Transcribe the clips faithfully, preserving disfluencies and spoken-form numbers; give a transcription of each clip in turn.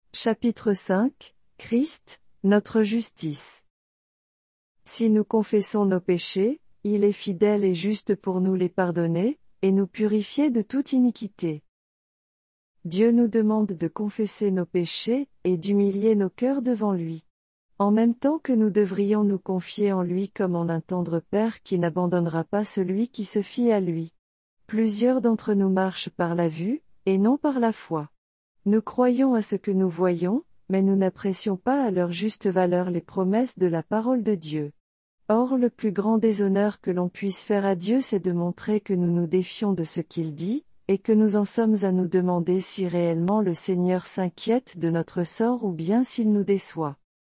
Chapitre cinq, Christ, notre justice. Si nous confessons nos péchés, il est fidèle et juste pour nous les pardonner, et nous purifier de toute iniquité. Dieu nous demande de confesser nos péchés, et d'humilier nos cœurs devant lui. En même temps que nous devrions nous confier en lui comme en un tendre Père qui n'abandonnera pas celui qui se fie à lui. Plusieurs d'entre nous marchent par la vue, et non par la foi. Nous croyons à ce que nous voyons, mais nous n'apprécions pas à leur juste valeur les promesses de la parole de Dieu. Or le plus grand déshonneur que l'on puisse faire à Dieu c'est de montrer que nous nous défions de ce qu'il dit, et que nous en sommes à nous demander si réellement le Seigneur s'inquiète de notre sort ou bien s'il nous déçoit.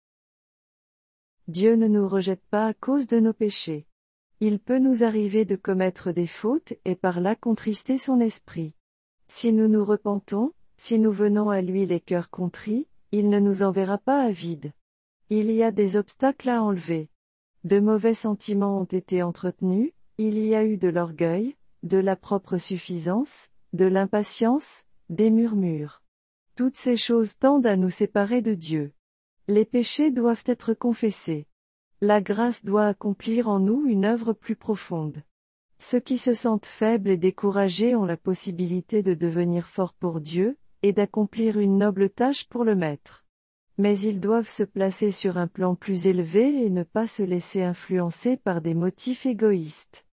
Dieu ne nous rejette pas à cause de nos péchés. Il peut nous arriver de commettre des fautes et par là contrister son esprit. Si nous nous repentons, si nous venons à lui les cœurs contrits, il ne nous enverra pas à vide. Il y a des obstacles à enlever. De mauvais sentiments ont été entretenus, il y a eu de l'orgueil, de la propre suffisance, de l'impatience, des murmures. Toutes ces choses tendent à nous séparer de Dieu. Les péchés doivent être confessés. La grâce doit accomplir en nous une œuvre plus profonde. Ceux qui se sentent faibles et découragés ont la possibilité de devenir forts pour Dieu, et d'accomplir une noble tâche pour le Maître. Mais ils doivent se placer sur un plan plus élevé et ne pas se laisser influencer par des motifs égoïstes.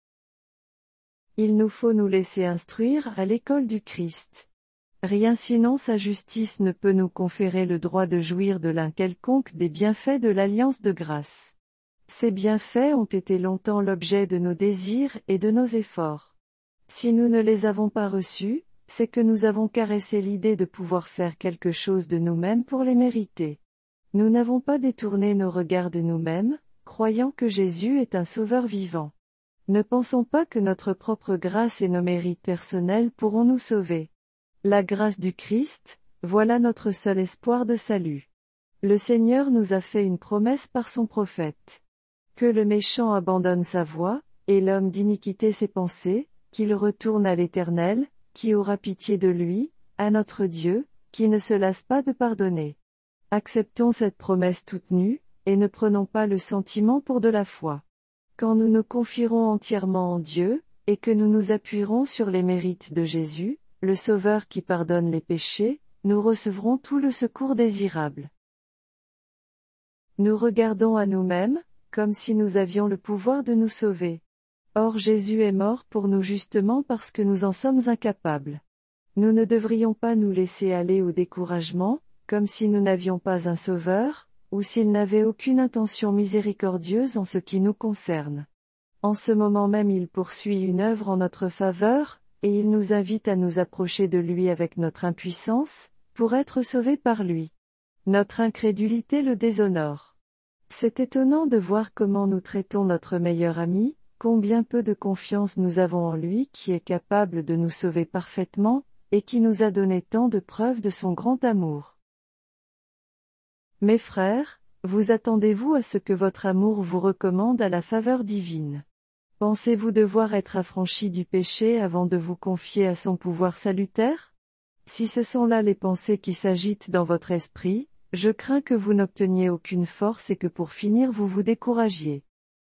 Il nous faut nous laisser instruire à l'école du Christ. Rien sinon sa justice ne peut nous conférer le droit de jouir de l'un quelconque des bienfaits de l'alliance de grâce. Ces bienfaits ont été longtemps l'objet de nos désirs et de nos efforts. Si nous ne les avons pas reçus, c'est que nous avons caressé l'idée de pouvoir faire quelque chose de nous-mêmes pour les mériter. Nous n'avons pas détourné nos regards de nous-mêmes, croyant que Jésus est un sauveur vivant. Ne pensons pas que notre propre grâce et nos mérites personnels pourront nous sauver. La grâce du Christ, voilà notre seul espoir de salut. Le Seigneur nous a fait une promesse par son prophète. Que le méchant abandonne sa voie, et l'homme d'iniquité ses pensées, qu'il retourne à l'Éternel, qui aura pitié de lui, à notre Dieu, qui ne se lasse pas de pardonner. Acceptons cette promesse toute nue, et ne prenons pas le sentiment pour de la foi. Quand nous nous confierons entièrement en Dieu, et que nous nous appuierons sur les mérites de Jésus, le Sauveur qui pardonne les péchés, nous recevrons tout le secours désirable. Nous regardons à nous-mêmes, comme si nous avions le pouvoir de nous sauver. Or Jésus est mort pour nous justement parce que nous en sommes incapables. Nous ne devrions pas nous laisser aller au découragement, comme si nous n'avions pas un Sauveur, ou s'il n'avait aucune intention miséricordieuse en ce qui nous concerne. En ce moment même il poursuit une œuvre en notre faveur, et il nous invite à nous approcher de lui avec notre impuissance, pour être sauvés par lui. Notre incrédulité le déshonore. C'est étonnant de voir comment nous traitons notre meilleur ami, combien peu de confiance nous avons en lui qui est capable de nous sauver parfaitement, et qui nous a donné tant de preuves de son grand amour. Mes frères, vous attendez-vous à ce que votre amour vous recommande à la faveur divine? Pensez-vous devoir être affranchis du péché avant de vous confier à son pouvoir salutaire? Si ce sont là les pensées qui s'agitent dans votre esprit, je crains que vous n'obteniez aucune force et que pour finir vous vous découragiez.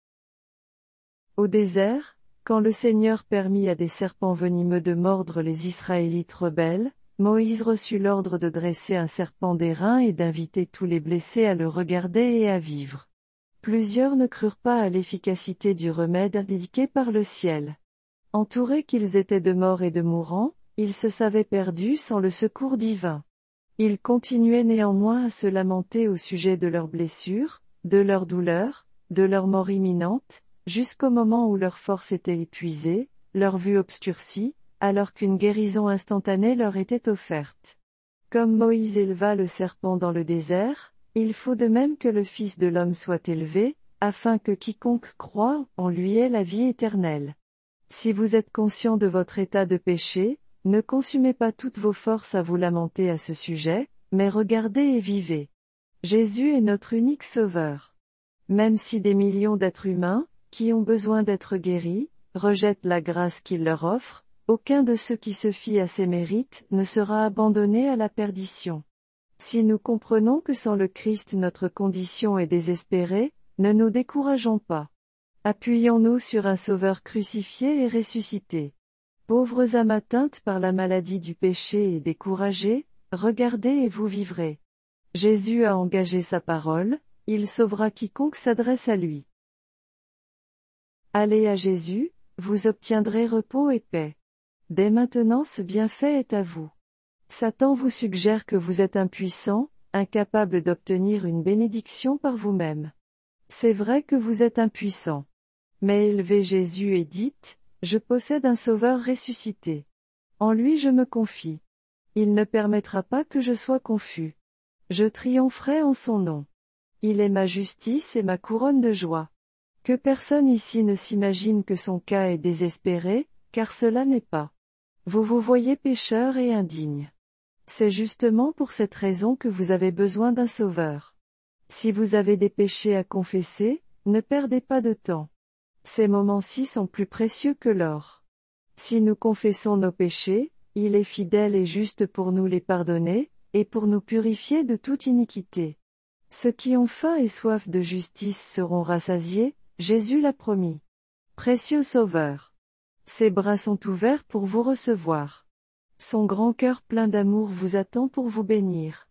Au désert, quand le Seigneur permit à des serpents venimeux de mordre les Israélites rebelles, Moïse reçut l'ordre de dresser un serpent d'airain et d'inviter tous les blessés à le regarder et à vivre. Plusieurs ne crurent pas à l'efficacité du remède indiqué par le ciel. Entourés qu'ils étaient de morts et de mourants, ils se savaient perdus sans le secours divin. Ils continuaient néanmoins à se lamenter au sujet de leurs blessures, de leurs douleurs, de leur mort imminente, jusqu'au moment où leur force était épuisée, leur vue obscurcie, alors qu'une guérison instantanée leur était offerte. Comme Moïse éleva le serpent dans le désert, il faut de même que le Fils de l'homme soit élevé, afin que quiconque croit en lui ait la vie éternelle. Si vous êtes conscient de votre état de péché, ne consumez pas toutes vos forces à vous lamenter à ce sujet, mais regardez et vivez. Jésus est notre unique Sauveur. Même si des millions d'êtres humains, qui ont besoin d'être guéris, rejettent la grâce qu'il leur offre, aucun de ceux qui se fient à ses mérites ne sera abandonné à la perdition. Si nous comprenons que sans le Christ notre condition est désespérée, ne nous décourageons pas. Appuyons-nous sur un Sauveur crucifié et ressuscité. Pauvres âmes atteintes par la maladie du péché et découragées, regardez et vous vivrez. Jésus a engagé sa parole, il sauvera quiconque s'adresse à lui. Allez à Jésus, vous obtiendrez repos et paix. Dès maintenant ce bienfait est à vous. Satan vous suggère que vous êtes impuissant, incapable d'obtenir une bénédiction par vous-même. C'est vrai que vous êtes impuissant. Mais élevez Jésus et dites, « Je possède un Sauveur ressuscité. En lui je me confie. Il ne permettra pas que je sois confus. Je triompherai en son nom. Il est ma justice et ma couronne de joie. » Que personne ici ne s'imagine que son cas est désespéré, car cela n'est pas. Vous vous voyez pécheur et indigne. C'est justement pour cette raison que vous avez besoin d'un Sauveur. Si vous avez des péchés à confesser, ne perdez pas de temps. Ces moments-ci sont plus précieux que l'or. Si nous confessons nos péchés, il est fidèle et juste pour nous les pardonner, et pour nous purifier de toute iniquité. Ceux qui ont faim et soif de justice seront rassasiés, Jésus l'a promis. Précieux Sauveur. Ses bras sont ouverts pour vous recevoir. Son grand cœur plein d'amour vous attend pour vous bénir.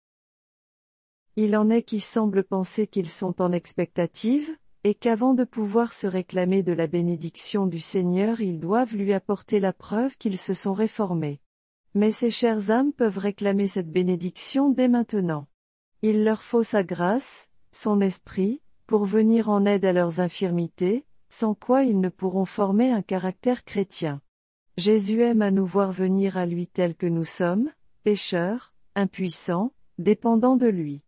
Il en est qui semblent penser qu'ils sont en expectative, et qu'avant de pouvoir se réclamer de la bénédiction du Seigneur ils doivent lui apporter la preuve qu'ils se sont réformés. Mais ces chères âmes peuvent réclamer cette bénédiction dès maintenant. Il leur faut sa grâce, son esprit, pour venir en aide à leurs infirmités, sans quoi ils ne pourront former un caractère chrétien. Jésus aime à nous voir venir à lui tels que nous sommes, pécheurs, impuissants, dépendants de lui.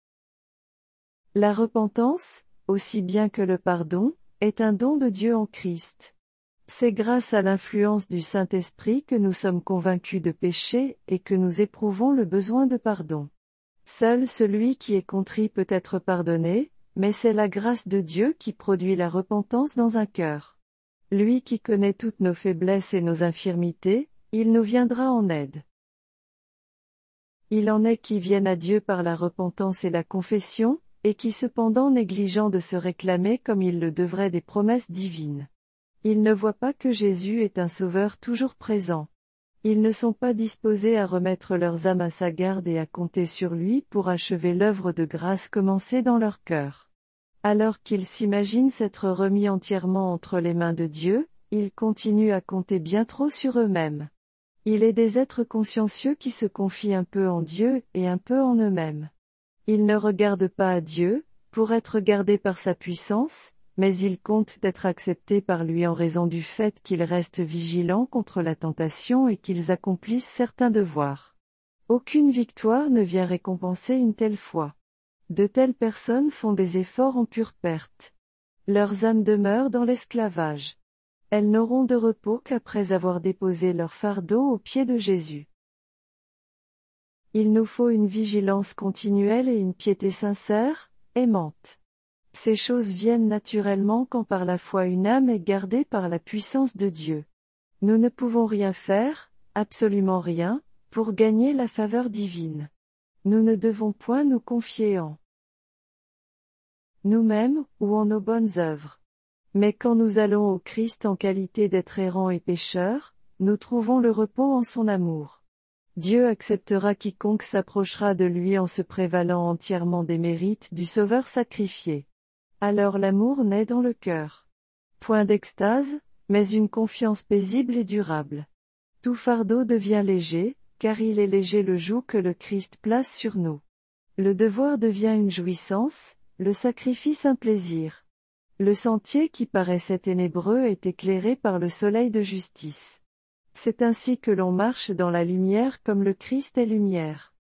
La repentance, aussi bien que le pardon, est un don de Dieu en Christ. C'est grâce à l'influence du Saint-Esprit que nous sommes convaincus de péché et que nous éprouvons le besoin de pardon. Seul celui qui est contrit peut être pardonné, mais c'est la grâce de Dieu qui produit la repentance dans un cœur. Lui qui connaît toutes nos faiblesses et nos infirmités, il nous viendra en aide. Il en est qui viennent à Dieu par la repentance et la confession, et qui cependant négligent de se réclamer comme ils le devraient des promesses divines. Ils ne voient pas que Jésus est un Sauveur toujours présent. Ils ne sont pas disposés à remettre leurs âmes à sa garde et à compter sur lui pour achever l'œuvre de grâce commencée dans leur cœur. Alors qu'ils s'imaginent s'être remis entièrement entre les mains de Dieu, ils continuent à compter bien trop sur eux-mêmes. Il est des êtres consciencieux qui se confient un peu en Dieu et un peu en eux-mêmes. Ils ne regardent pas à Dieu, pour être gardés par sa puissance, mais ils comptent d'être acceptés par lui en raison du fait qu'ils restent vigilants contre la tentation et qu'ils accomplissent certains devoirs. Aucune victoire ne vient récompenser une telle foi. De telles personnes font des efforts en pure perte. Leurs âmes demeurent dans l'esclavage. Elles n'auront de repos qu'après avoir déposé leur fardeau aux pieds de Jésus. Il nous faut une vigilance continuelle et une piété sincère, aimante. Ces choses viennent naturellement quand par la foi une âme est gardée par la puissance de Dieu. Nous ne pouvons rien faire, absolument rien, pour gagner la faveur divine. Nous ne devons point nous confier en nous-mêmes, ou en nos bonnes œuvres. Mais quand nous allons au Christ en qualité d'être errants et pécheurs, nous trouvons le repos en son amour. Dieu acceptera quiconque s'approchera de lui en se prévalant entièrement des mérites du Sauveur sacrifié. Alors l'amour naît dans le cœur. Point d'extase, mais une confiance paisible et durable. Tout fardeau devient léger, car il est léger le joug que le Christ place sur nous. Le devoir devient une jouissance, le sacrifice un plaisir. Le sentier qui paraissait ténébreux est éclairé par le soleil de justice. C'est ainsi que l'on marche dans la lumière comme le Christ est lumière.